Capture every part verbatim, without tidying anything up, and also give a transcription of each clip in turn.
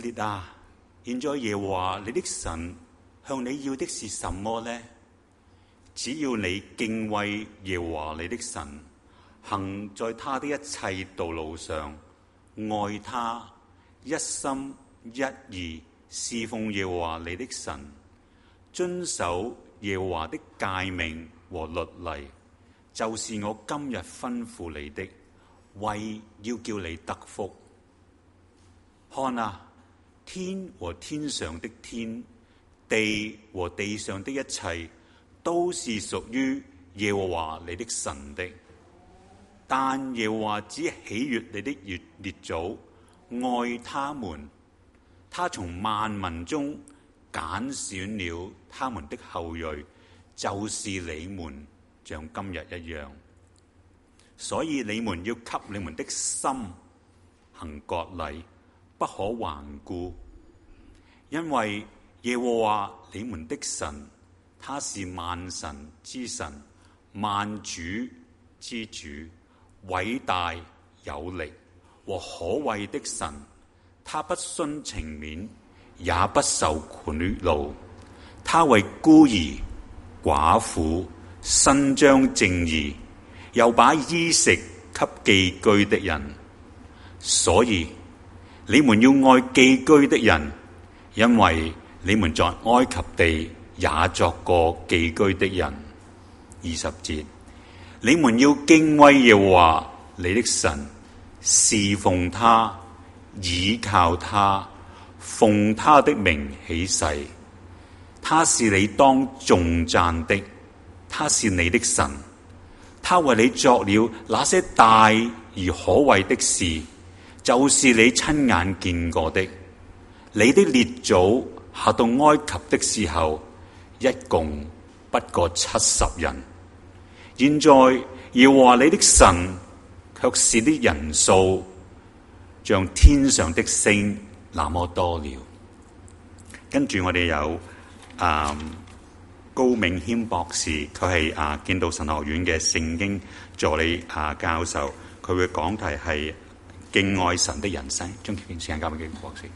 列啊，現在耶和華你的神向你要的是什麼呢？只要你敬畏耶和華你的神，行在他的一切道路上，愛他，一心一意侍奉耶和華你的神，遵守耶和華的誡命和律例，就是我今日吩咐你的，為要叫你得福。看啊，天和天上的天，地和地上的一切，都是屬於耶和華你的神的。但耶和華只喜悅你的列列祖，愛他們，他從萬民中揀選了他們的後裔，就是你們，像今日一樣。所以你們要給你們的心行割禮，不可頑固，因為耶和華你們的神，他是萬神之神，萬主之主，偉大有力和可畏的神。他不徇情面，也不受賄賂，他為孤兒寡婦伸張正義，又把衣食給寄居的人。所以你們要愛寄居的人，因為你們在埃及地也作過寄居的人。二十節，你們要敬畏耶和華你的神，侍奉他，倚靠他，奉他的名起誓。他是你當頌讚的，他是你的神，他為你作了那些大而可畏的事，就是你親眼見過的。你的列祖下到埃及的時候，一共不過七十人。現在耶和華你的神卻是啲人數像天上的星那麼多了。跟住我哋有啊、嗯、高銘謙博士，佢係啊建道神學院嘅聖經助理啊教授，佢嘅講題係敬愛神的人生。將時間交俾敬博士。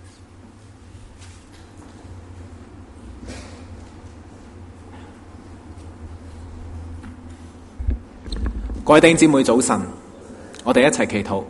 各位弟兄姊妹早晨，我哋一齊祈禱。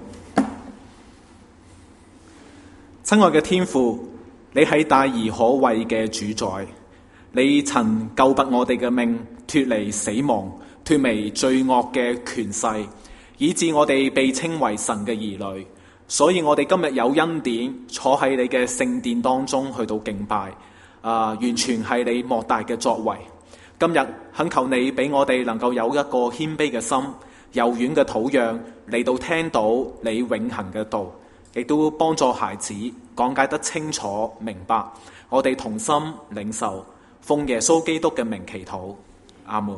親愛嘅天父，你係大而可畏嘅主宰，你曾救拔我哋嘅命，脫離死亡，脫離罪惡嘅權勢，以致我哋被稱為神嘅兒女。所以我哋今日有恩典，坐喺你嘅聖殿當中去到敬拜，啊、呃，完全係你莫大嘅作為。今日懇求你俾我哋能夠有一個謙卑嘅心，柔軟嘅土壤嚟到聽到你永恆嘅道，亦都幫助孩子講解得清楚明白。我哋同心領受，奉耶穌基督嘅名祈禱，阿門。誒、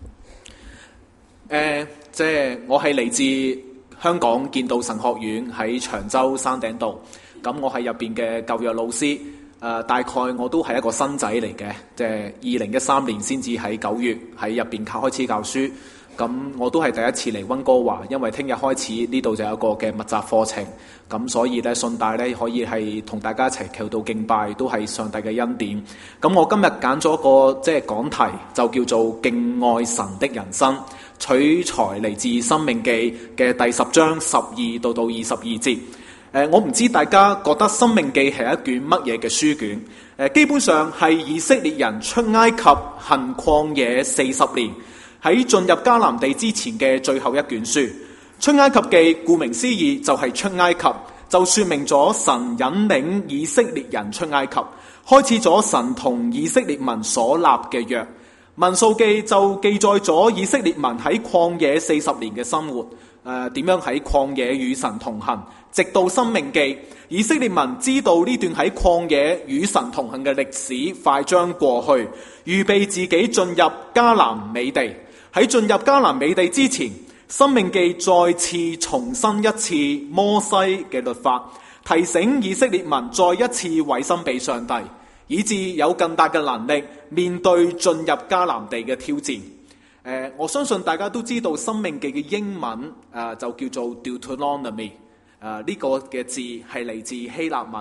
呃，即係我係嚟自香港建道神學院喺長洲山頂道，咁我係入邊嘅舊約老師。誒、呃、大概我都係一個新仔嚟嘅，即係二零一三年先至喺九月喺入邊開始教書。咁我都係第一次嚟溫哥華，因為聽日開始呢度就有一個嘅密集課程，咁所以咧順帶咧可以係同大家一齊祈禱敬拜，都係上帝嘅恩典。咁我今日揀咗個即係講題，就叫做敬愛神的人生，取材嚟自《申命記》嘅第十章十二到到二十二節。誒、呃，我唔知大家覺得《申命記》係一卷乜嘢嘅書卷？誒、呃，基本上係以色列人出埃及行曠野四十年，喺進入迦南地之前嘅最後一卷書。出埃及記顧名思義就係出埃及，就說明咗神引領以色列人出埃及，開始咗神同以色列民所立嘅約。民數記就記載咗以色列民喺曠野四十年嘅生活，誒、呃，點樣喺曠野與神同行。直到申命記，以色列民知道呢段喺曠野與神同行嘅歷史快將過去，預備自己進入迦南美地。喺進入迦南美地之前，申命記再次重申一次摩西嘅律法，提醒以色列民再一次委身俾上帝，以致有更大嘅能力面對進入迦南地嘅挑戰。呃、我相信大家都知道申命記嘅英文、呃、就叫做 Deuteronomy。誒、呃，呢、這個嘅字係嚟自希臘文，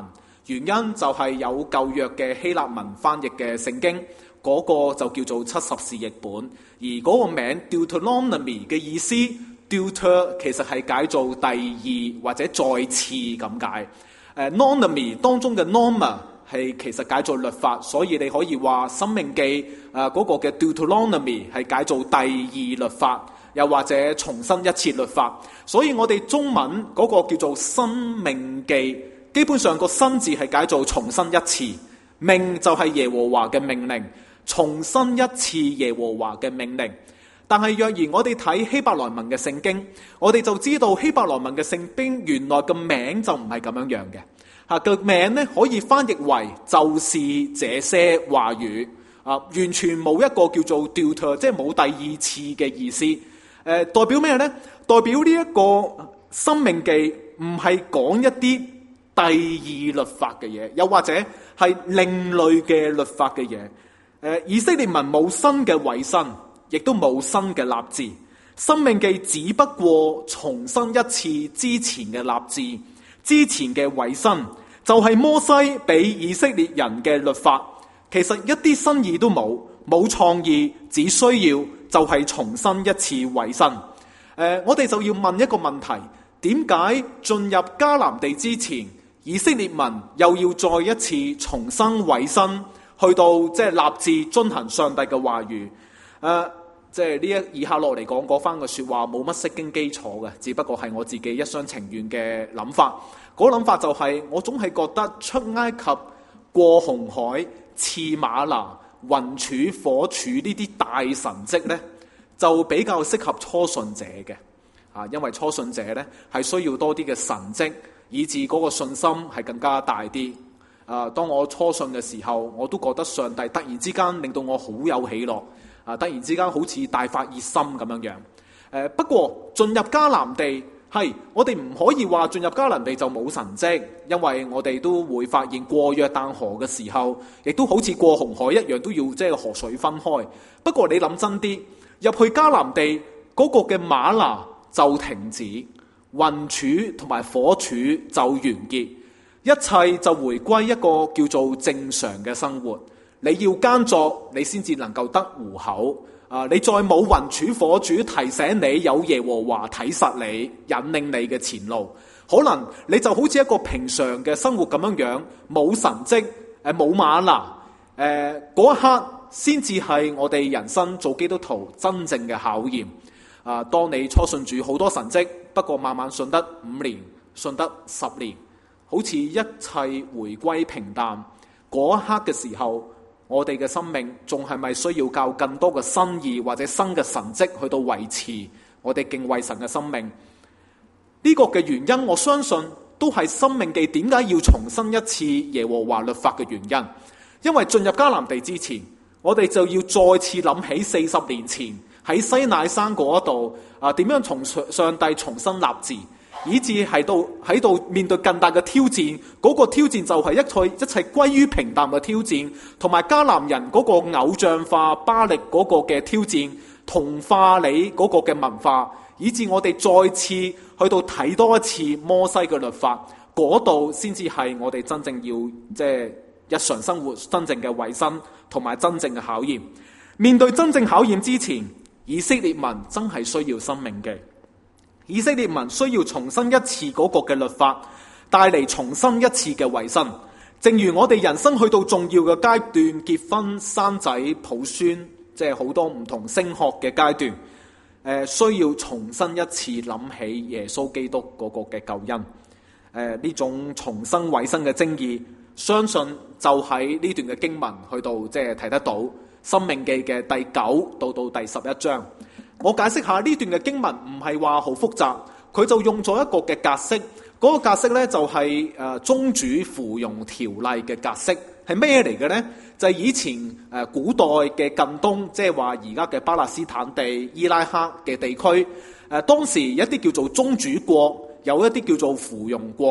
原因就係有舊約嘅希臘文翻譯嘅聖經，嗰、那個就叫做七十士譯本，而嗰個名 Deuteronomy 嘅意思 Deuter 其實係解做第二或者再次咁解。誒 Nonomy 當中嘅 Norma 係其實解做律法，所以你可以話申命記誒嗰個嘅 Deuteronomy 係解做第二律法，又或者重新一次律法。所以我哋中文嗰個叫做申命記，基本上個申字係解做重新一次，命就係耶和華嘅命令，重新一次耶和華嘅命令。但係若然我哋睇希伯來文嘅聖經，我哋就知道希伯來文嘅聖經原來個名就唔係咁樣樣嘅。吓，個名咧可以翻譯為就是這些話語啊，完全冇一個叫做 Deuter， 即係冇第二次嘅意思。誒、呃，代表咩呢？代表呢一個申命記唔係講一啲第二律法嘅嘢，又或者係另類嘅律法嘅嘢。誒、呃，以色列民冇新嘅委身，亦都冇新嘅立志。申命記只不過重申一次之前嘅立志，之前嘅委身，就係摩西俾以色列人嘅律法。其實一啲新意都冇，冇創意，只需要就係重申一次委身。誒、呃，我哋就要問一個問題：點解進入迦南地之前，以色列民又要再一次重新委身，去到即係立志遵行上帝嘅話語？誒、呃，即係呢一以下落嚟講嗰番嘅說話冇乜釋經基礎嘅，只不過係我自己一廂情願嘅諗法。嗰、那個諗法就係、是、我總係覺得出埃及、過紅海、刺馬拿、雲柱、火柱呢啲大神蹟呢，就比較適合初信者嘅。啊，因為初信者呢係需要多啲嘅神蹟，以致嗰個信心係更加大啲。啊，當我初信嘅時候，我都覺得上帝突然之間令到我好有喜樂。啊，突然之間好似大發熱心咁樣樣。誒、啊，不過進入迦南地，係我哋唔可以話進入迦南地就冇神蹟，因為我哋都會發現過約旦河嘅時候，亦都好似過紅海一樣，都要即係河水分開。不過你諗真啲，入去迦南地嗰、那個嘅嗎哪就停止，雲柱同埋火柱就完結，一切就回歸一個叫做正常嘅生活。你要耕作，你先至能夠得糊口。啊！你再冇雲柱火柱提醒你，有耶和華睇實你，引領你嘅前路，可能你就好似一個平常嘅生活咁樣樣，冇神蹟，誒冇嗎哪，誒嗰一刻先至係我哋人生做基督徒真正嘅考驗。啊！當你初信主好多神蹟，不過慢慢信得五年，信得十年，好似一切回歸平淡，嗰一刻嘅時候，我哋嘅生命仲係咪需要較更多嘅新意或者新嘅神蹟去到維持我哋敬畏神嘅生命？呢個嘅原因，我相信都係申命記點解要重申一次耶和華律法嘅原因。因為進入迦南地之前，我哋就要再次諗起四十年前喺西乃山嗰度啊，點樣從上帝重新立志，以致係到喺度面對更大嘅挑戰。嗰、那個挑戰就係一切一切歸於平淡嘅挑戰，同埋迦南人嗰個偶像化巴力嗰個嘅挑戰，同化你嗰個嘅文化，以致我哋再次去到睇多一次摩西嘅律法，嗰度先至係我哋真正要即係日常生活真正嘅衛生同埋真正嘅考驗。面對真正考驗之前，以色列民真係需要申命記。以色列民需要重申一次嗰個嘅律法，帶嚟重新一次嘅衛生。正如我哋人生去到重要嘅階段，結婚、生仔、抱孫，即係好多唔同升學嘅階段，誒、呃，需要重新一次諗起耶穌基督嗰個嘅救恩。誒、呃，呢種重新衛生嘅精義，相信就喺呢段嘅經文去到即係睇得到。申命記嘅第九到到第十一章。我解釋下呢段嘅經文唔係話好複雜，佢就用咗一個嘅格式，嗰、那個格式呢，就係、是、誒、呃、宗主附庸條例嘅格式，係咩嚟嘅呢？就係、是、以前誒、呃、古代嘅近東，即係話而家嘅巴勒斯坦地、伊拉克嘅地區，誒、呃、當時一啲叫做宗主國，有一啲叫做附庸國，誒、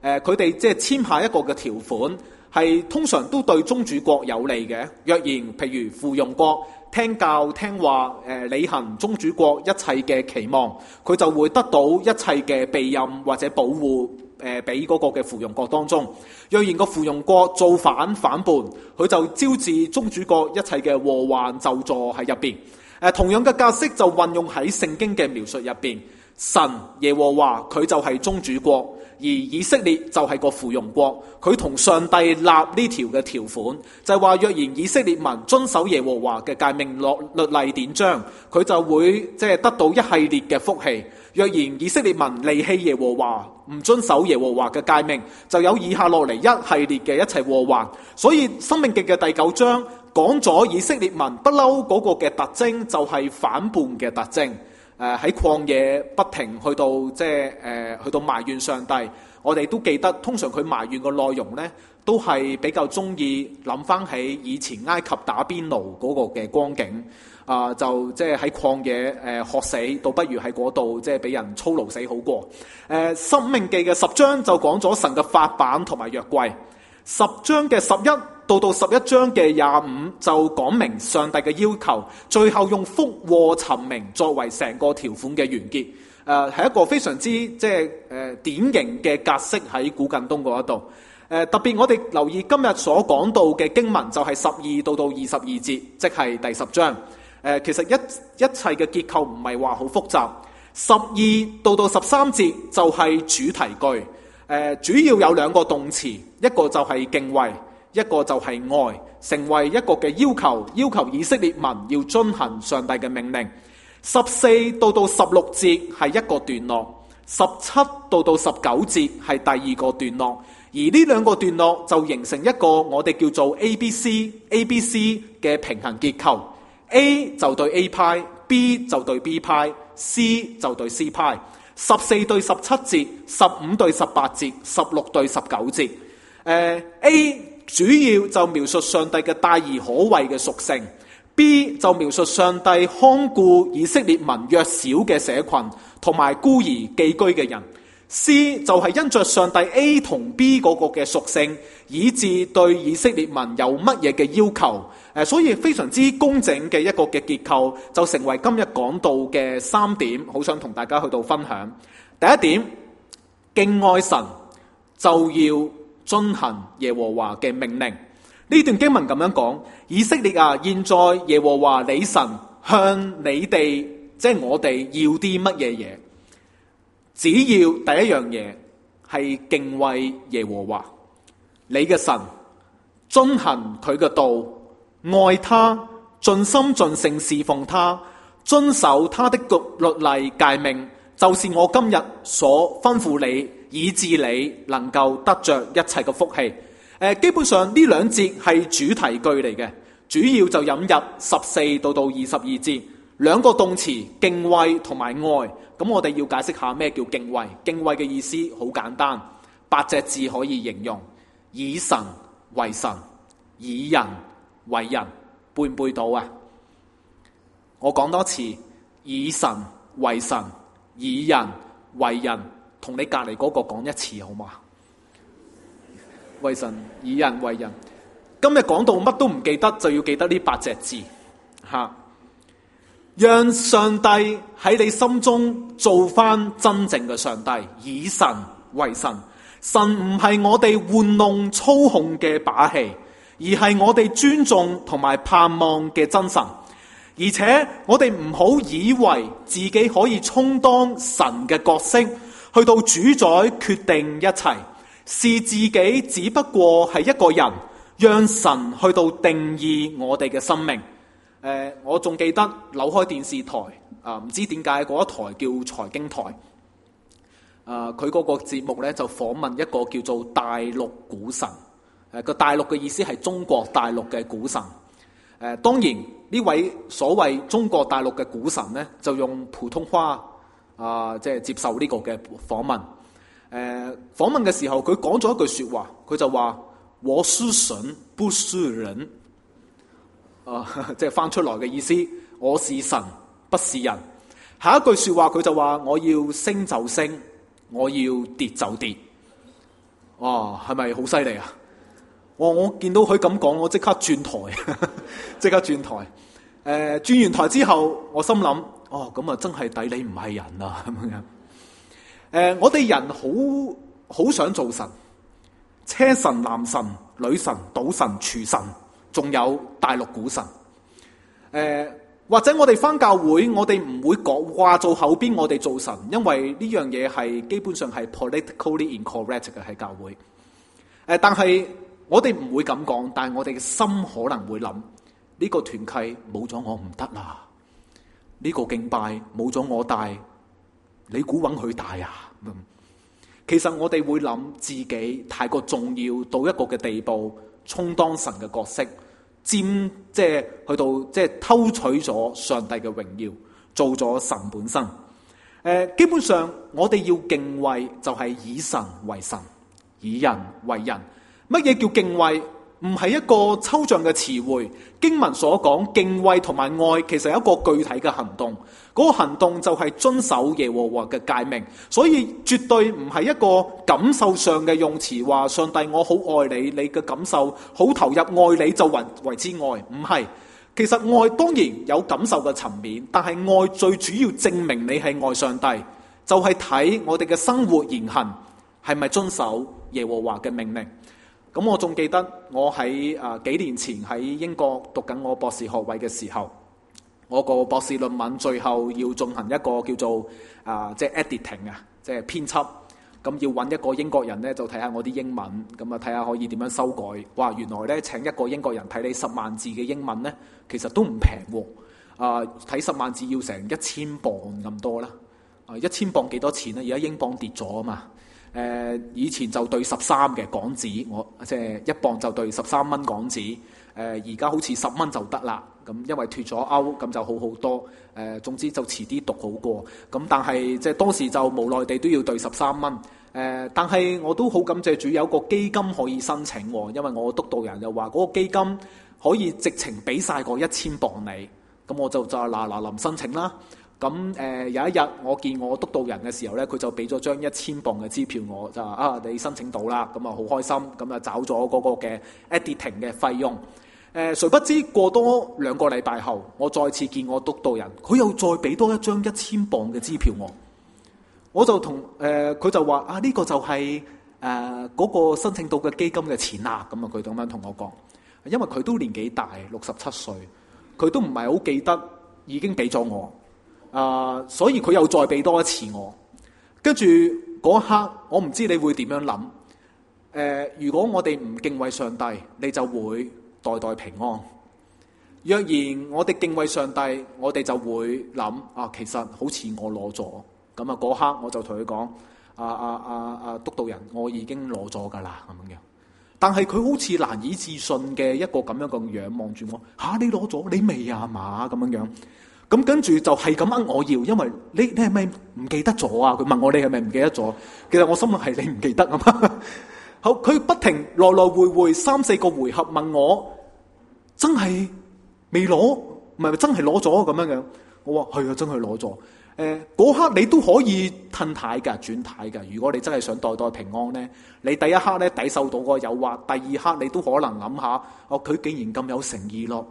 誒佢哋即係簽下一個嘅條款，係通常都對宗主國有利嘅。若然譬如附庸國聽教聽話，誒履行宗主國一切嘅期望，佢就會得到一切嘅庇蔭或者保護，誒俾嗰個嘅附庸國當中。若然個附庸國造反反叛，佢就招致宗主國一切嘅禍患咒詛喺入邊。誒同樣嘅格式就運用喺聖經嘅描述入邊。神耶和華佢就係宗主國，而以色列就係個附庸國。佢同上帝立呢條嘅條款，就係話若然以色列民遵守耶和華嘅誡命律例典章，佢就會即係得到一系列嘅福氣。若然以色列民離棄耶和華，唔遵守耶和華嘅誡命，就有以下落嚟一系列嘅一切禍患。所以申命記嘅第九章講咗以色列民不嬲嗰個嘅特徵，就係反叛嘅特徵。誒喺曠野不停去到即係誒去到埋怨上帝，我哋都記得，通常佢埋怨嘅內容呢，都係比較中意諗翻起以前埃及打邊爐嗰個嘅光景，啊、呃、就即係喺曠野誒渴死，倒不如喺嗰度即係俾人操勞死好過。誒申命記嘅十章就講咗神嘅法版同埋約櫃，十章嘅十一到到十一章嘅廿五就講明上帝嘅要求，最後用福禍尋明作為成個條款嘅完結。誒、呃、係一個非常之即係誒典型嘅格式喺古近東嗰一度。誒、呃、特別我哋留意今日所講到嘅經文就係十二到到二十二節，即係第十章。誒、呃、其實一一切嘅結構唔係話好複雜。十二到到十三節就係主題句。誒、呃、主要有兩個動詞，一個就係敬畏，一個就係愛，成為一個嘅要求，要求以色列民要遵行上帝嘅命令。十四到到十六節係一個段落，十七到到十九節係第二個段落，而呢兩個段落就形成一個我哋叫做 A B C A B C 嘅平衡結構。A 就對 A 派， B 就對 B 派， C 就對 C 派。十四對十七節，十五對十八節，十六對十九節。呃、A 主要就描述上帝嘅大而可畏嘅屬性， B 就描述上帝看顧以色列民弱小嘅社群同埋孤兒寄居嘅人， C 就係因着上帝 A 同 B 嗰個嘅屬性，以致對以色列民有乜嘢嘅要求。誒，所以非常之工整嘅一個嘅結構，就成為今日講到嘅三點，好想同大家去到分享。第一點，敬愛神就要遵行耶和華嘅命令。呢段經文咁樣講：以色列啊，現在耶和華你神向你哋，即係我哋要啲乜嘢嘢？只要第一樣嘢係敬畏耶和華你嘅神，遵行佢嘅道。愛他，盡心盡性侍奉他，遵守他的律例誡命，就是我今日所吩咐你，以致你能夠得着一切嘅福氣。誒，基本上呢兩節係主題句嚟嘅，主要就引入十四到到二十二節兩個動詞敬畏同埋愛。咁我哋要解釋下咩叫敬畏。敬畏嘅意思好簡單，八隻字可以形容：以神為神，以人為人。背唔背到啊？我講多次，以神為神，以人為人。同你隔籬嗰個講一次好嘛？為神，以人為人。今日講到乜都唔記得，就要記得呢八隻字吓。讓上帝喺你心中做翻真正嘅上帝，以神為神。神唔係我哋玩弄操控嘅把戲，而係我哋尊重同埋盼望嘅真神。而且我哋唔好以為自己可以充當神嘅角色，去到主宰決定一切，視自己只不過係一個人，讓神去到定義我哋嘅生命。誒、呃，我仲記得扭開電視台啊，唔、呃、知點解嗰一台叫財經台。啊、呃，佢嗰個節目咧就訪問一個叫做大陸股神。誒，個大陸嘅意思係中國大陸嘅股神。誒、呃，當然呢位所謂中國大陸嘅股神咧，就用普通話啊，即、呃、係、就是、接受呢個嘅訪問。誒、呃，訪問嘅時候，佢講咗一句說話，佢就話：我是神，不是人。啊、呃，即係翻出來嘅意思，我是神，不是人。下一句說話，佢就話：我要升就升，我要跌就跌。 哇，係咪好犀利啊？我我見到佢咁講，我即刻轉台，即刻轉台。誒、呃，轉完台之後，我心諗，哦，咁啊真係抵你唔係人啊咁樣。誒、呃，我哋人好好想做神，車神、男神、女神、賭神、廚神，仲有大陸股神。誒、呃，或者我哋返教會，我哋唔會講話做後邊，我哋做神，因為呢樣嘢係基本上係 politically incorrect 嘅喺教會。誒、呃，但係我哋唔會咁講，但係我哋嘅心可能會諗。呢個團契冇咗我唔得啦，呢個敬拜冇咗我帶，你估揾佢帶啊？其實我哋會諗自己太過重要到一個嘅地步，充當神嘅角色，佔即係去到即係偷取咗上帝嘅榮耀，做咗神本身。誒，基本上我哋要敬畏就係以神為神，以人為人。乜嘢叫敬畏？唔係一個抽象嘅詞彙，經文所講敬畏同埋愛，其實有一個具體嘅行動。嗰個行動就係遵守耶和華嘅誡命，所以絕對唔係一個感受上嘅用詞，話上帝我好愛你，你嘅感受好投入愛你就為為之愛，唔係。其實愛當然有感受嘅層面，但係愛最主要證明你係愛上帝，就係睇我哋嘅生活言行係咪遵守耶和華嘅命令。咁我仲記得我喺啊幾年前喺英國讀緊我博士學位嘅時候，我個博士論文最後要進行一個叫做啊即係 editing 啊，即係編輯。咁要揾一個英國人咧，就睇下我啲英文，咁啊睇下可以點樣修改。哇！原來咧請一個英國人睇你十萬字嘅英文咧，其實都唔平喎。啊，睇十萬字要成一千磅咁多啦。啊，一千磅幾多錢咧？而家英鎊跌咗啊嘛。誒、呃、以前就對十三嘅港紙，我即係一磅就對十三蚊港紙。誒而家好似十蚊就得啦。咁因為脫咗歐，咁就好好多。誒、呃、總之就遲啲讀好過。咁但係即係當時就無奈地都要對十三蚊。誒、呃、但係我都好感謝主有個基金可以申請，因為我督導人又話嗰個基金可以直情俾晒個一千磅你。咁我就就嗱嗱臨申請啦。咁誒、呃、有一日我見我督導人嘅時候咧，佢就俾咗張一千磅嘅支票我，就話啊你申請到啦，咁啊好開心，咁啊找咗嗰個嘅 editing 嘅費用。誒、呃、誰不知過多兩個禮拜後，我再次見我督導人，佢又再俾多一張一千磅嘅支票我，我就同誒佢就話啊呢、這個就係誒嗰個申請到嘅基金嘅錢啦。咁啊佢咁樣同我講，因為佢都年紀大，六十七歲，佢都唔係好記得已經俾咗我。啊、uh，所以佢又再俾多一次我，跟住嗰一刻，我唔知你會點樣諗。誒、呃，如果我哋唔敬畏上帝，你就會代代平安；若然我哋敬畏上帝，我哋就會諗啊，其實好似我攞咗咁啊。嗰刻我就同佢講：啊啊啊啊，督導人，我已經攞咗㗎啦咁樣。但係佢好似難以置信嘅一個咁樣嘅樣望住我嚇、啊，你攞咗？你未啊嘛咁樣樣。咁跟住就係咁呃我要，因為你你係咪唔記得咗啊？佢問我你係咪唔記得咗？其實我心諗係你唔記得啊嘛。好，佢不停來來回回三四個回合問我，真係未攞？唔係真係攞咗咁樣樣。我話係啊，真係攞咗。誒、呃、嗰刻你都可以褪軚㗎，轉軚㗎。如果你真係想代代平安咧，你第一刻咧抵受到個誘惑，第二刻你都可能諗下，哦佢竟然咁有誠意咯。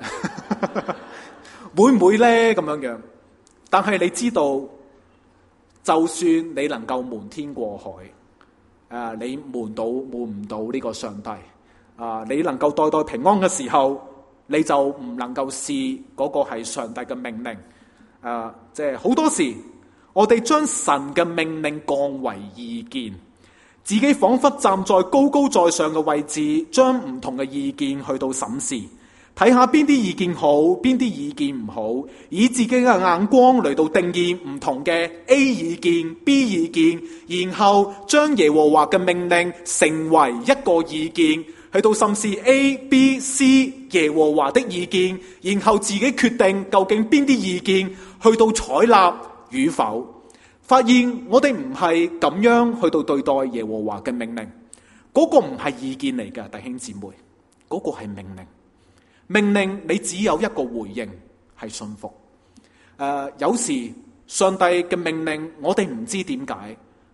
會唔會呢？咁樣樣？但係你知道，就算你能夠瞞天過海，誒、呃，你瞞到瞞唔到呢個上帝，啊、呃，你能夠代代平安嘅時候，你就唔能夠試嗰個係上帝嘅命令。誒、呃，即係好多時，我哋將神嘅命令降為意見，自己彷彿站在高高在上嘅位置，將唔同嘅意見去到審視。睇下邊啲意見好，邊啲意見唔好，以自己嘅眼光嚟到定義唔同嘅 A 意見、B 意見，然後將耶和華嘅命令成為一個意見，去到審視 A、B、C 耶和華的意見，然後自己決定究竟邊啲意見去到採納與否。發現我哋唔係咁樣去到對待耶和華嘅命令，嗰個唔係意見嚟㗎，弟兄姊妹，嗰個係命令。命令你只有一個回應，係信服。誒、呃，有時上帝嘅命令我哋唔知點解，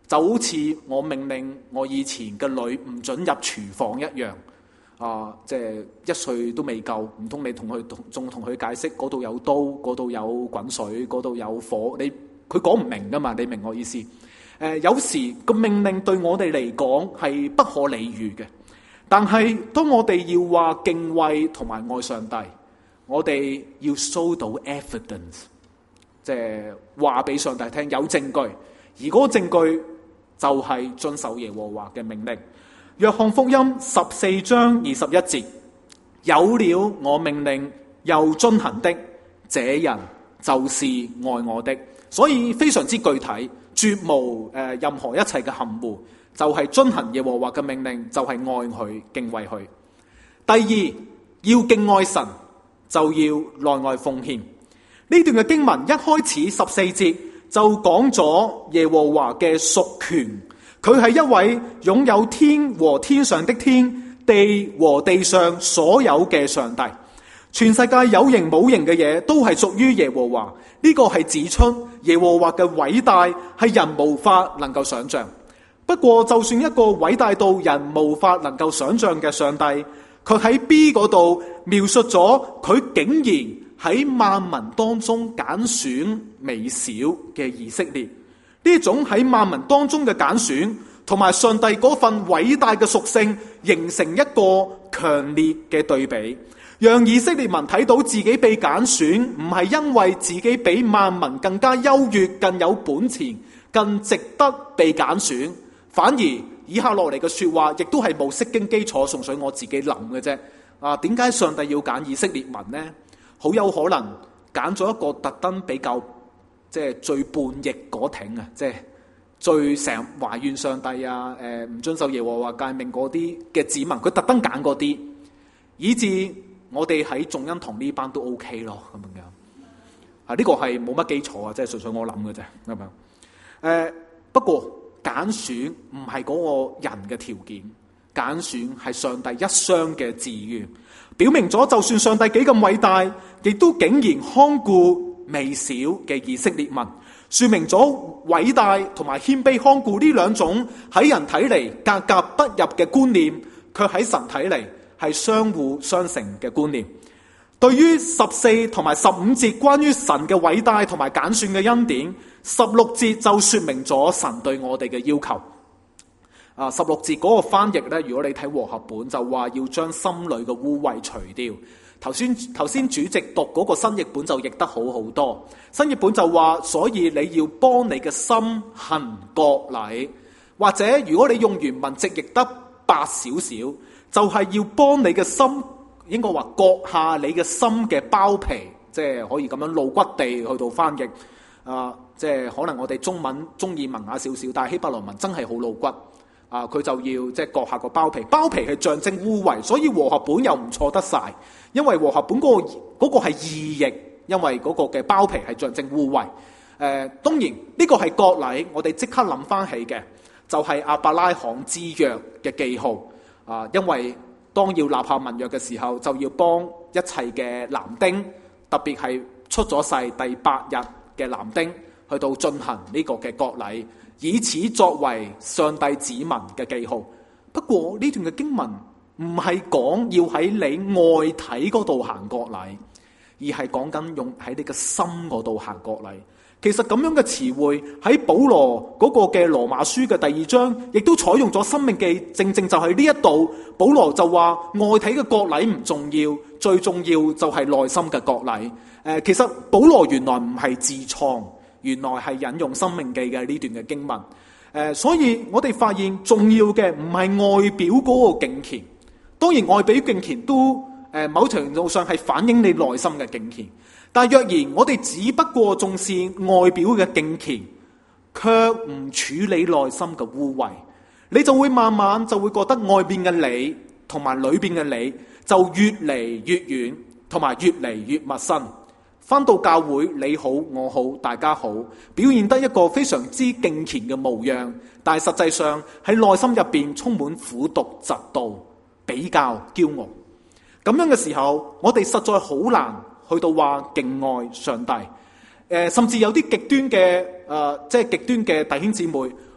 就好似我命令我以前嘅女唔准入廚房一樣。啊，即係一歲都未夠，唔通你同佢仲同佢解釋嗰度有刀，嗰度有滾水，嗰度有火，你佢講唔明噶嘛？你明我意思？誒、呃，有時個命令對我哋嚟講係不可理喻嘅，但係當我哋要話敬畏同埋愛上帝，我哋要 show 到 evidence， 即係話俾上帝聽有證據，而嗰個證據就係遵守耶和華嘅命令。約翰福音十四章二十一節，有了我命令又遵行的，這人就是愛我的。所以非常之具體，絕無誒、呃、任何一切嘅含糊，就係、是、遵行耶和華嘅命令，就係、是、愛佢敬畏佢。第二，要敬愛神，就要內外奉獻。呢段嘅經文一開始十四節就講咗耶和華嘅屬權。佢係一位擁有天和天上的天、地和地上所有嘅上帝。全世界有形冇形嘅嘢都係屬於耶和華。呢個係指出耶和華嘅偉大係人無法能夠想象。不過就算一個偉大到人無法能夠想象嘅上帝，佢喺 B 嗰度描述咗佢竟然喺萬民當中揀選微小嘅以色列。呢種喺萬民當中嘅揀選，同埋上帝嗰份偉大嘅屬性，形成一個強烈嘅對比，讓以色列民睇到自己被揀選，唔係因為自己比萬民更加優越、更有本錢、更值得被揀選，反而以下落嚟嘅說話，亦都係冇釋經基礎，純粹我自己諗嘅啫。啊，點解上帝要揀以色列民呢？好有可能揀咗一個特登比較。即係最叛逆嗰挺啊！即係最成日懷怨上帝啊！誒、呃，唔遵守耶和華誡命嗰啲嘅子民，佢特登揀嗰啲，以致我哋喺眾恩堂呢班都 OK 咯，咁樣啊！呢、這個係冇乜基礎啊，即係純粹我諗嘅啫，咁樣。誒、呃，不過揀選唔係嗰個人嘅條件，揀選係上帝一廂嘅自願，表明咗就算上帝幾咁偉大，亦都竟然看顧微小嘅以色列民，說明咗偉大同埋謙卑看顧呢兩種喺人睇嚟格格不入嘅觀念，卻喺神睇嚟係相互相成嘅觀念。對於十四同埋十五節關於神嘅偉大同埋揀選嘅恩典，十六節就說明咗神對我哋嘅要求。啊，十六節嗰個翻譯呢，如果你睇和合本就話要將心裏嘅污穢除掉。頭先頭先主席讀嗰個新譯本就譯得好好多，新譯本就話，所以你要幫你嘅心行割禮，或者如果你用原文直譯得白少少，就係、是、要幫你嘅心，應該話割下你嘅心嘅包皮，即係可以咁樣露骨地去到翻譯。啊、呃，即係可能我哋中文中意文雅少少，但係希伯來文真係好露骨。啊！佢就要即係割下個包皮，包皮係象徵污穢，所以和合本又唔錯得晒，因為和合本嗰、嗰個嗰、嗰個係意譯，因為嗰個嘅包皮係象徵污穢。誒、呃，當然呢、呢個係割禮，我哋即刻諗翻起嘅就係亞伯拉罕之約嘅記號啊、呃，因為當要立下盟約嘅時候，就要幫一切嘅男丁，特別係出咗世第八日嘅男丁，去到進行呢個嘅割禮。以此作為上帝子民嘅記號。不過呢段嘅經文唔係講要喺你外體嗰度行割禮，而係講緊用喺你嘅心嗰度行割禮。其實咁樣嘅詞彙喺保羅嗰個嘅羅馬書嘅第二章，亦都採用咗申命記，正正就係呢一度，保羅就話外體嘅割禮唔重要，最重要就係內心嘅割禮。誒，其實保羅原來唔係自創。原來係引用《申命記》嘅呢段嘅經文，誒、呃，所以我哋發現重要嘅唔係外表嗰個敬虔，當然外表敬虔都誒、呃、某程度上係反映你內心嘅敬虔，但係若然我哋只不過重視外表嘅敬虔，卻唔處理內心嘅污穢，你就會慢慢就會覺得外邊嘅你同埋裏邊嘅你就越嚟越遠，同埋越嚟越陌生。返到教會，你好我好大家好，表現得一個非常之敬虔嘅模樣，但係實際上喺內心入邊充滿苦毒、嫉妒、比較、驕傲。咁樣嘅時候，我哋實在好難去到話敬愛上帝。誒、呃，甚至有啲極端嘅誒、呃，即係極端嘅弟兄姊妹，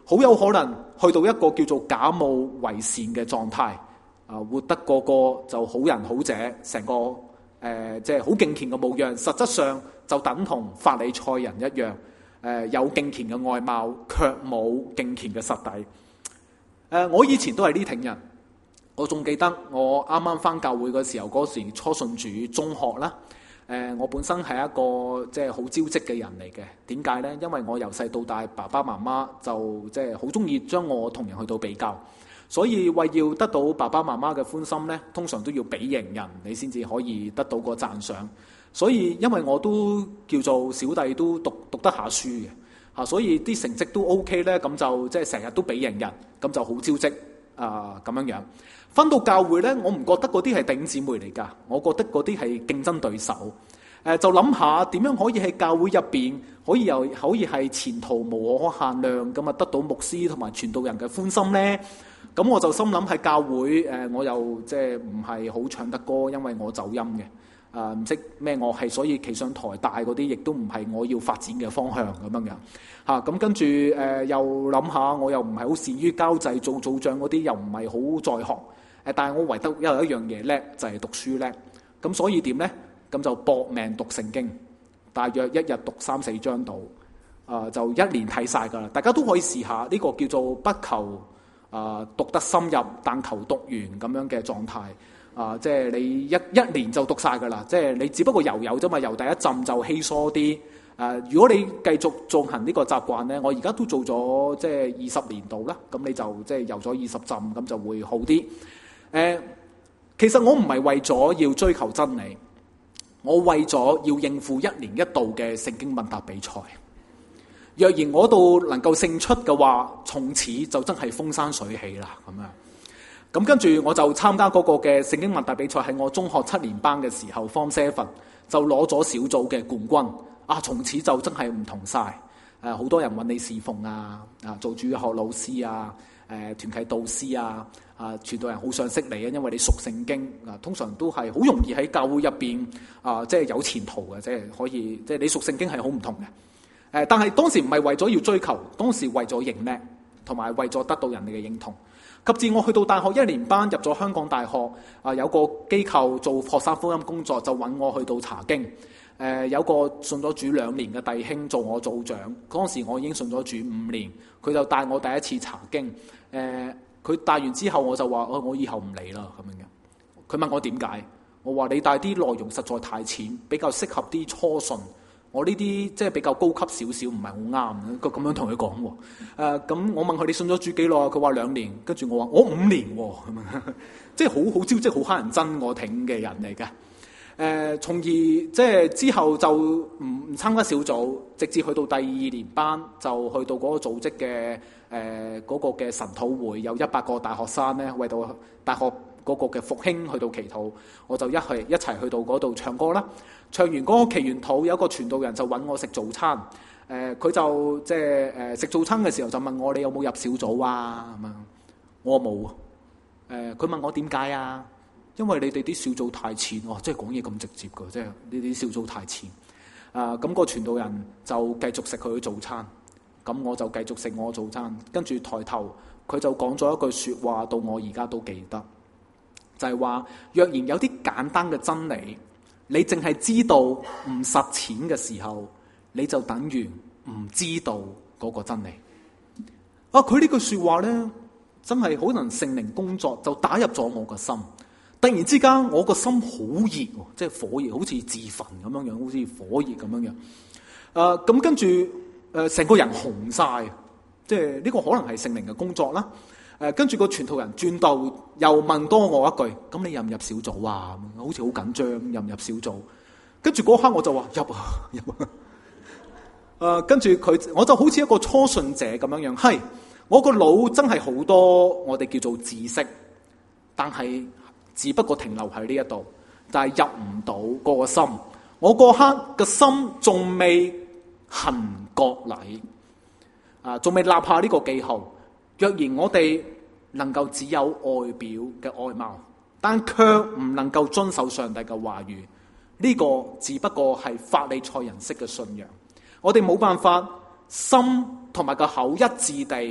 好有可能去到一個叫做假冒為善嘅狀態，啊，活得個個就好人好者，成個誒即係好敬虔嘅模樣，實質上就等同法利賽人一樣，誒、呃、有敬虔嘅外貌，卻冇敬虔嘅實底。誒、呃，我以前都係呢挺人，我仲記得我啱啱返教會嘅時候，嗰時初信主中學啦。誒、呃，我本身係一個即係好招積嘅人嚟嘅。點解呢？因為我由細到大，爸爸媽媽就即係好中意將我同人去到比較，所以為要得到爸爸媽媽嘅歡心呢，通常都要比型人，你先至可以得到個讚賞。所以因為我都叫做小弟都讀讀得下書嘅嚇，所以啲成績都 OK 呢，咁就即係成日都比型人，咁就好招積啊咁樣樣。返到教會呢，我唔覺得嗰啲係弟兄姊妹嚟㗎，我覺得嗰啲係競爭對手。誒、呃，就諗下點樣可以喺教會入邊可以又可以係前途無可限量咁啊，得到牧師同埋傳道人嘅歡心呢。咁我就心諗喺教會誒、呃，我又即係唔係好唱得歌，因為我走音嘅，誒唔識咩樂器，所以企上台大嗰啲亦都唔係我要發展嘅方向咁樣樣嚇。咁、啊、跟住誒、呃、又諗下，我又唔係好善於交際，做組長嗰啲又唔係好在行。誒，但係我唯得有一樣嘢叻，就係、是、讀書叻。咁所以點呢？咁就搏命讀聖經，大約一日讀三四章度，啊、呃、就一年睇晒㗎啦。大家都可以試下，呢、這個叫做不求啊、呃、讀得深入，但求讀完咁樣嘅狀態。啊、呃，即係你一一年就讀晒㗎啦。即係你只不過游游啫嘛，游第一浸就稀疏啲。誒、呃，如果你繼續進行呢個習慣呢，我而家都做咗即係二十年度啦。咁你就即係游咗二十浸，咁就會好啲。誒、呃，其實我唔係為咗要追求真理，我為咗要應付一年一度嘅聖經問答比賽。若然我度能夠勝出嘅話，從此就真係風生水起啦。咁樣，咁跟住我就參加嗰個嘅聖經問答比賽，喺我中學七年班嘅時候 Form Seven 就攞咗小組嘅冠軍。啊，從此就真係唔同晒。誒、呃，好多人揾你侍奉啊，啊，做主日學老師啊。誒、呃、團契導師啊，啊傳道人好想識你啊，因為你熟聖經啊，通常都係好容易喺教會入邊啊，即係有前途嘅，即係可以，即係你熟聖經係好唔同嘅。誒、呃，但係當時唔係為咗要追求，當時為咗認叻，同埋為咗得到人哋嘅認同。及至我去到大學一年班，入咗香港大學，啊有個機構做學生福音工作，就揾我去到查經。誒、呃、有個信咗主兩年嘅弟兄做我組長，當時我已經信咗主五年，佢就帶我第一次查經。誒，佢、呃、帶完之後，我就話：哦，我以後唔嚟啦咁樣嘅。佢問我點解？我話你帶啲內容實在太淺，比較適合啲初信。我呢啲即係比較高級少少，唔係好啱。佢咁樣同佢講喎。誒、呃，咁我問佢你信咗主幾耐？佢話兩年。跟住我話我五年喎，即係好好招積、好乞人憎我挺嘅人嚟嘅。誒、呃，從而即係之後就唔唔參加小組，直至去到第二年班就去到嗰個組織嘅。誒嗰、呃那個嘅神討會有一百個大學生咧，為到大學嗰個嘅復興去到祈禱，我就一係一齊去到嗰度唱歌啦。唱完嗰個祈願禱，有一個傳道人就揾我食早餐。誒、呃、佢就即係誒食早餐嘅時候就問我你有冇入小組啊？咁啊，我冇。誒、呃、佢問我點解啊？因為你哋啲小組太淺。哇！即係講嘢咁直接㗎，即係呢啲小組太淺。啊、呃，咁、那個傳道人就繼續食佢嘅早餐。咁我就繼續食我早餐，跟住抬頭，佢就講咗一句説話，到我而家都記得，就係話：若然有啲簡單嘅真理，你淨係知道唔實踐嘅時候，你就等於唔知道嗰個真理。啊！佢呢句説話呢，真係可能聖靈工作就打入咗我個心。突然之間，我個心好熱，即係火熱，好似自焚咁樣樣，好似火熱咁樣樣。誒咁跟住。誒成、呃、個人紅晒，即係呢個可能係聖靈嘅工作啦。誒、呃、跟住個傳道人轉頭又問多我一句：咁你入唔入小組啊？好似好緊張，入唔入小組？跟住嗰刻我就話入啊入啊。誒、呃、跟住佢，我就好似一個初信者咁樣樣。係我個腦真係好多我哋叫做知識，但係只不過停留喺呢一度，但係入唔到嗰個心。我嗰刻個心仲未行割禮啊，仲未立下呢個記號。若然我哋能夠只有外表嘅外貌，但卻唔能夠遵守上帝嘅話語，呢、這個只不過係法利賽人式嘅信仰。我哋冇辦法心同埋個口一致地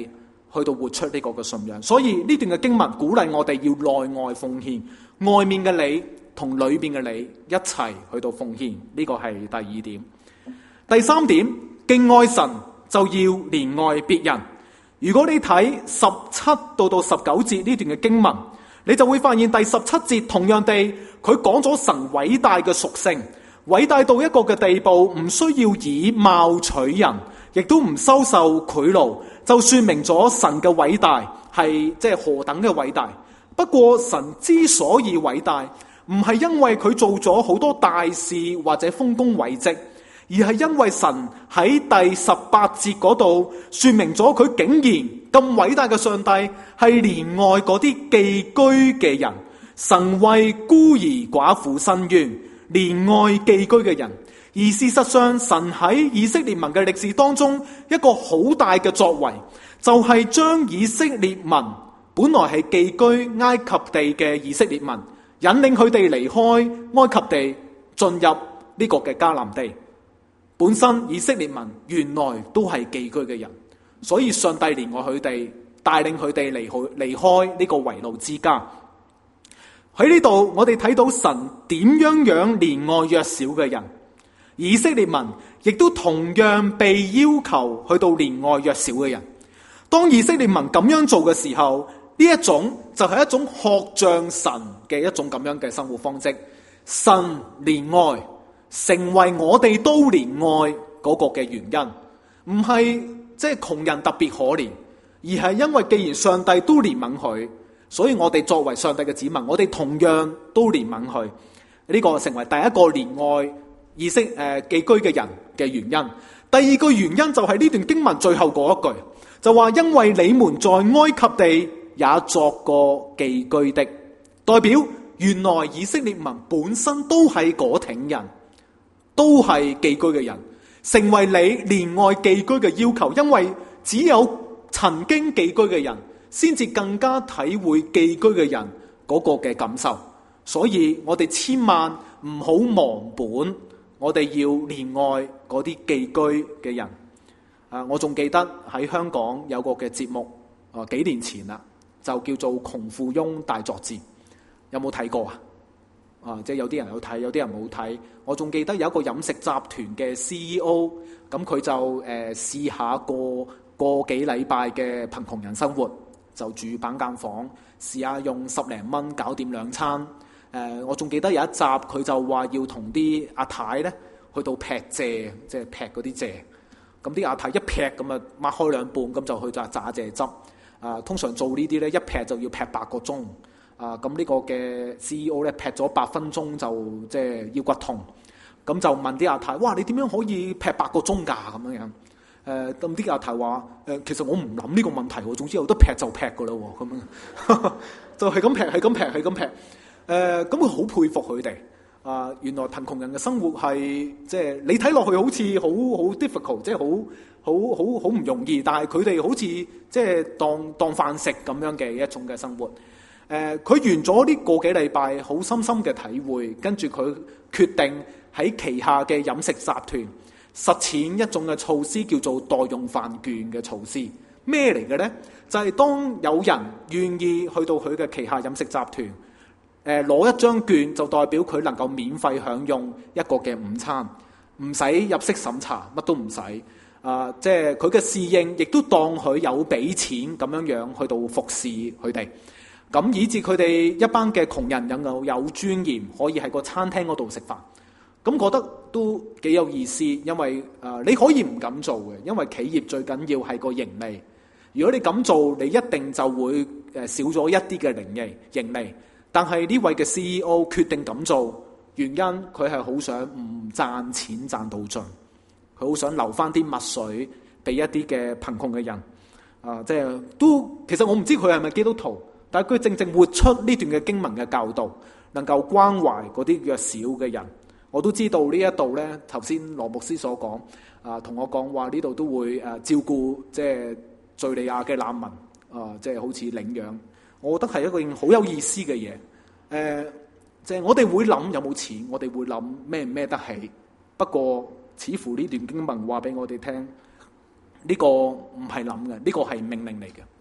去到活出呢個嘅信仰。所以呢段嘅經文鼓勵我哋要內外奉獻，外面嘅你同裏邊嘅你一齊去到奉獻，呢個係第二點。第三點，敬愛神就要憐愛別人。如果你睇十七到到十九節呢段嘅經文，你就會發現第十七節同樣地，佢講咗神偉大嘅屬性，偉大到一個嘅地步，唔需要以貌取人，亦都唔收受賄賂，就說明咗神嘅偉大係即係何等嘅偉大。不過神之所以偉大，唔係因為佢做咗好多大事或者豐功偉績，而係因為神喺第十八節嗰度說明咗佢竟然咁偉大嘅上帝係憐愛嗰啲寄居嘅人。神為孤兒寡婦伸冤，憐愛寄居嘅人。而事實上，神喺以色列民嘅歷史當中一個好大嘅作為，就係將以色列民本來係寄居埃及地嘅以色列民，引領佢哋離開埃及地，進入呢個嘅迦南地。本身以色列民原來都係寄居嘅人，所以上帝憐愛佢哋，帶領佢哋離開離開呢個為奴之家。喺呢度我哋睇到神點樣樣憐愛弱小嘅人，以色列民亦都同樣被要求去到憐愛弱小嘅人。當以色列民咁樣做嘅時候，呢一種就係一種學像神嘅一種咁樣嘅生活方式。神憐愛成為我哋都憐愛嗰個嘅原因，唔係即係窮人特別可憐，而係因為既然上帝都憐憫佢，所以我哋作為上帝嘅子民，我哋同樣都憐憫佢。呢個成為第一個憐愛意識誒寄居嘅人嘅原因。第二個原因就係呢段經文最後嗰一句，就話因為你們在埃及地也作過寄居的，代表原來以色列民本身都係嗰挺人，都係寄居嘅人，成為你憐愛寄居嘅要求。因為只有曾經寄居嘅人先至更加體會寄居嘅人嗰個嘅感受，所以我哋千萬唔好忘本，我哋要憐愛嗰啲寄居嘅人。啊，我仲記得喺香港有個嘅節目，啊幾年前啦，就叫做《窮富翁大作戰》，有冇睇過啊？啊，即係有啲人有睇，有啲人冇睇。我仲記得有一個飲食集團嘅 C E O， 咁佢就誒、呃、試下過個幾禮拜嘅貧窮人生活，就住板間房，試下用十零蚊搞掂兩餐。誒、呃，我仲記得有一集佢就話要同啲阿太咧去到劈蔗，即係劈嗰啲蔗。咁啲阿太一劈咁啊，擘開兩半，咁就去榨榨蔗汁。啊，通常做呢啲咧，一劈就要劈八個鐘。啊，咁呢個嘅 C E O 咧劈咗八分鐘就即係腰骨痛，咁就問啲阿太：哇，你點樣可以劈八個鐘㗎？咁樣樣，誒、呃，咁啲阿太話：誒、呃，其實我唔諗呢個問題喎，總之有得劈就劈㗎啦喎，咁樣就係咁劈，係咁劈，係咁劈。誒、呃，咁佢好佩服佢哋。啊，原來貧窮人嘅生活係即係你睇落去好似好好 difficult，即係好好好好唔容易，但係佢哋好似即係當當飯食咁樣嘅一種嘅生活。誒、呃，佢完咗呢個幾禮拜，好深深嘅體會，跟住佢決定喺旗下嘅飲食集團實踐一種嘅措施，叫做代用飯券嘅措施。咩嚟嘅呢？就係、是、當有人願意去到佢嘅旗下飲食集團。誒，攞一張券就代表佢能夠免費享用一個嘅午餐，唔使入息審查，乜都唔使。啊，即係佢嘅侍應亦都當佢有俾錢咁樣樣去到服侍佢哋，咁以至佢哋一班嘅窮人能夠有尊嚴，可以喺個餐廳嗰度食飯。咁覺得都幾有意思，因為啊，你可以唔咁做嘅，因為企業最緊要係個盈利。如果你咁做，你一定就會誒少咗一啲嘅盈利盈利。但係呢位嘅 C E O 決定咁做，原因佢係好想唔賺錢賺到盡，佢好想留翻啲墨水俾一啲嘅貧窮嘅人。啊，即係都其實我唔知佢係咪基督徒，但係佢正正活出呢段嘅經文嘅教導，能夠關懷嗰啲弱小嘅人。我都知道呢一度呢，頭先羅牧師所講，啊同我講話呢度都會誒照顧即係敘利亞嘅難民，啊即係好似領養。我覺得係一個好有意思嘅嘢，誒、呃，即、就、係、是、我哋會諗有冇錢，我哋會諗孭唔孭得起。不過，似乎呢段經文話俾我哋聽，呢、這個唔係諗嘅，呢、這個係命令嚟嘅。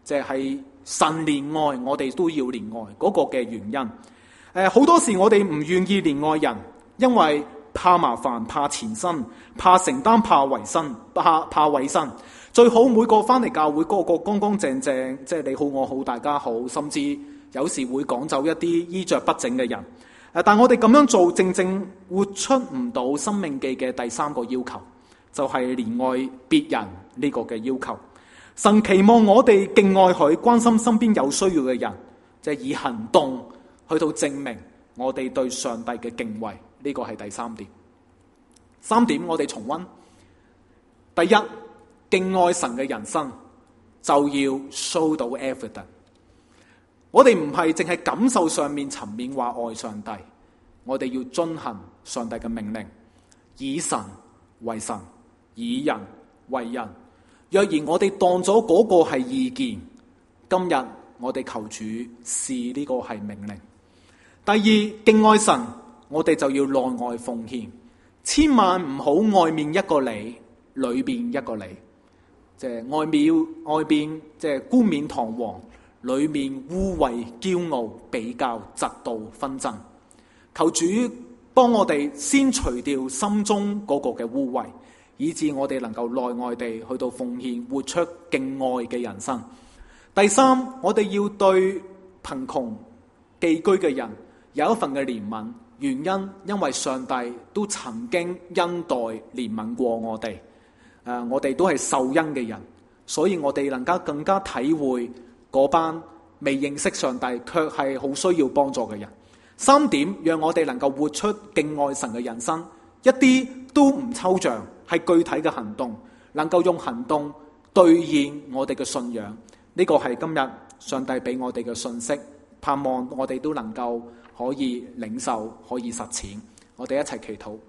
即係神憐愛，我哋都要憐愛嗰個嘅原因。誒，好多時我哋唔願意憐愛人，因為怕麻煩、怕纏身、怕承擔、怕委身、怕怕委身。最好每個翻嚟教會，個個乾乾淨淨，即係你好我好大家好，甚至有時會趕走一啲衣着不整嘅人。誒，但我哋咁樣做，正正活出唔到《申命記》嘅第三個要求，就係憐愛別人呢個嘅要求。神期望我哋敬愛佢，關心身邊有需要嘅人，即係以行動去到證明我哋對上帝嘅敬畏。呢個係第三點。三點我哋重溫。第一，敬愛神嘅人生就要 show 到 evidence。我哋唔係淨係感受上面層面話愛上帝，我哋要遵行上帝嘅命令，以神為神，以人為人。若然我哋當咗嗰個係意見，今日我哋求主視呢個係命令。第二，敬愛神，我哋就要內外奉獻，千萬唔好外面一個你，裏邊一個你，即係外面外邊即係冠冕堂皇，裏面污穢驕傲，比較嫉妒紛爭。求主幫我哋先除掉心中嗰個嘅污穢，以致我哋能夠內外地去到奉獻，活出敬愛嘅人生。第三，我哋要對貧窮寄居嘅人有一份嘅憐憫，原因因為上帝都曾經恩待憐憫過我哋。誒，我哋都係受恩嘅人，所以我哋能夠更加體會嗰班未認識上帝卻係好需要幫助嘅人。三點，讓我哋能夠活出敬愛神嘅人生，一啲都唔抽象，係具體嘅行動，能夠用行動兌現我哋嘅信仰。呢個係今日上帝俾我哋嘅信息，盼望我哋都能夠可以領受，可以實踐。我哋一齊祈禱。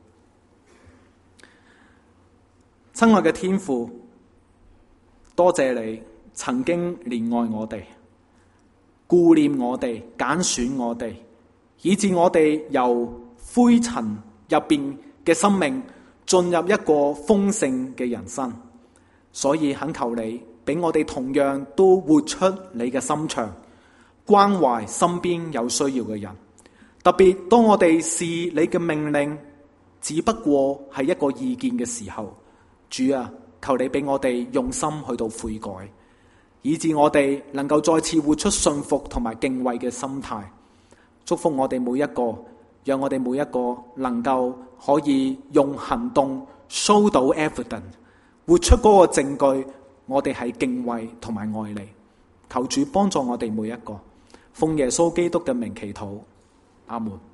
親愛嘅天父，多謝你曾經憐愛我哋，顧念我哋，揀選我哋，以致我哋由灰塵入邊嘅生命進入一個豐盛嘅人生。所以懇求你俾我哋同樣都活出你嘅心腸，關懷身邊有需要嘅人。特別當我哋視你嘅命令只不過係一個意見嘅時候，主啊，求你俾我哋用心去到悔改，以致我哋能夠再次活出信服同埋敬畏嘅心態。祝福我哋每一個，讓我哋每一個能夠可以用行動 show 到 evidence， 活出嗰個證據，我哋係敬畏同埋愛你。求主幫助我哋每一個，奉耶穌基督嘅名祈禱，阿門。